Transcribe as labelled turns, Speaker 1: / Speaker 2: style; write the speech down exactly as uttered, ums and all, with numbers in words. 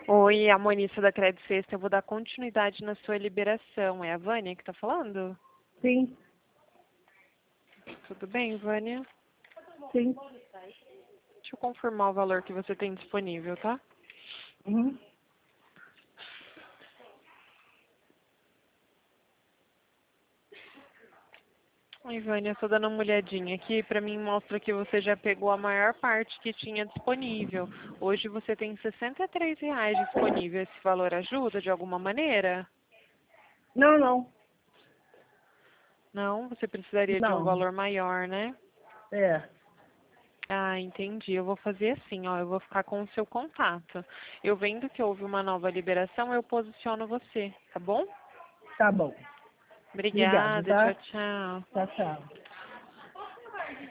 Speaker 1: Oi, a Monissa da Crédito Sexta, eu vou dar continuidade na sua liberação. É a Vânia que está falando?
Speaker 2: Sim,
Speaker 1: Tudo bem, Vânia?
Speaker 2: sim.
Speaker 1: Deixa eu confirmar o valor que você tem disponível, tá?
Speaker 2: Uhum.
Speaker 1: Oi, Vânia, eu tô dando uma olhadinha aqui. Pra mim mostra que você já pegou a maior parte que tinha disponível. Hoje você tem sessenta e três reais disponível. Esse valor ajuda de alguma maneira?
Speaker 2: Não, não.
Speaker 1: Não, você precisaria de um
Speaker 2: Não.
Speaker 1: valor maior, né?
Speaker 2: É,
Speaker 1: Ah, entendi. Eu vou fazer assim, ó, eu vou ficar com o seu contato. Eu vendo que houve uma nova liberação, eu posiciono você, tá bom?
Speaker 2: tá bom. Obrigado,
Speaker 1: Obrigada, tchau,
Speaker 2: tá?
Speaker 1: tchau.
Speaker 2: Tchau, tchau.